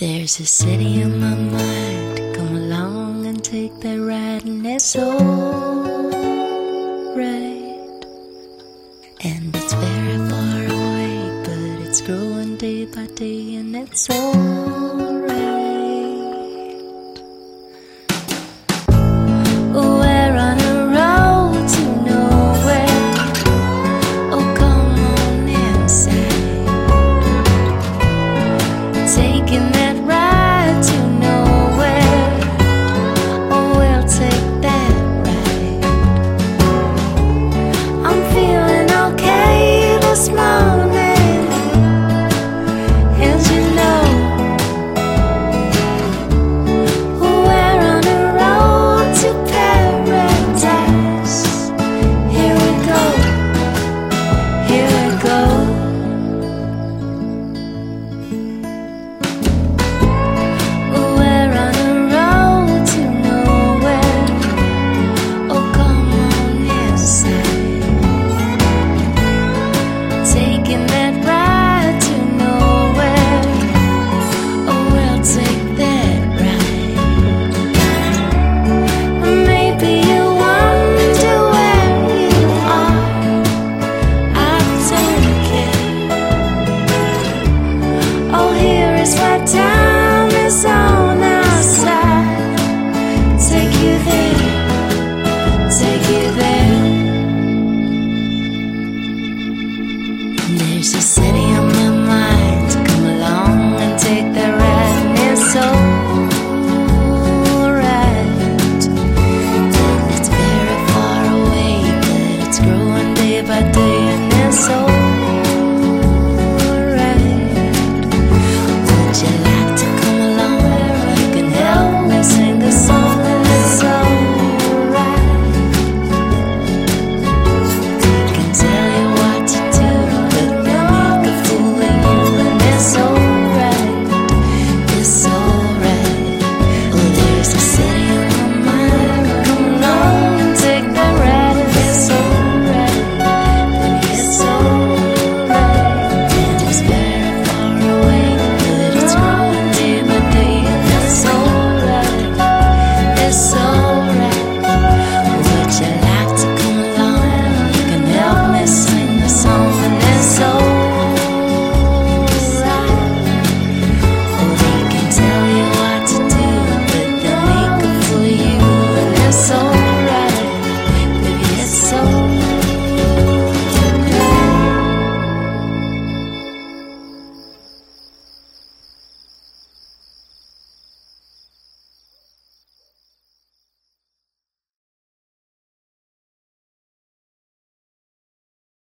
There's a city in my mind. Come along and take that ride, and it's alright. And it's very far away, but it's growing day by day, and it's alright. We're on a road to nowhere. Oh, come on inside. Taking that ride to nowhere. Oh, we'll take that ride. I'm feeling okay this morning, and you know we're on a road to paradise. Here we go, here we go. We're on a road to nowhere. Oh, come on inside. Taking that ride to nowhere. Oh, we'll take that ride. Maybe you wonder where you are. I don't care. Oh, here is where time is on our side. Take you there, take you there. There's a city